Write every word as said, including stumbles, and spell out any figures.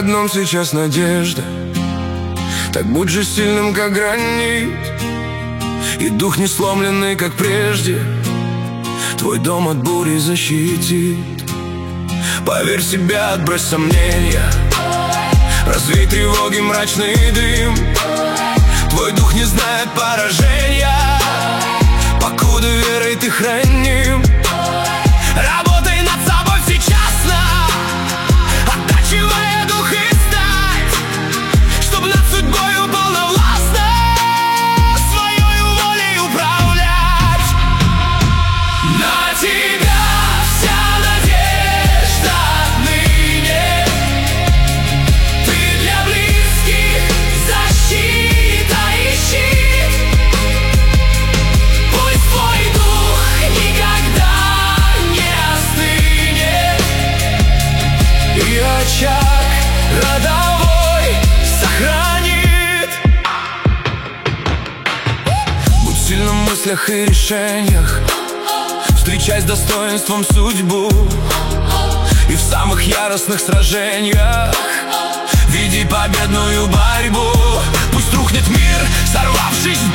одном сейчас надежда. Так будь же сильным, как гранит, и дух не сломленный, как прежде, твой дом от бури защитит. Поверь в себя, отбрось сомнения, развей тревоги мрачный дым. Твой дух не знает поражения, покуда верой ты храним. Работай над собой всечасно, оттачивая дух и стать, чтоб над судьбою полновластно своею волей управлять. На тебя вся надежда отныне, ты для близких защита и щит. Пусть твой дух никогда не остынет, и очаг родовой сохранит. Будь сильным в мыслях и решениях, встречай с достоинством судьбу, и в самых яростных сражениях веди победную борьбу. Пусть рухнет мир, сорвавшись в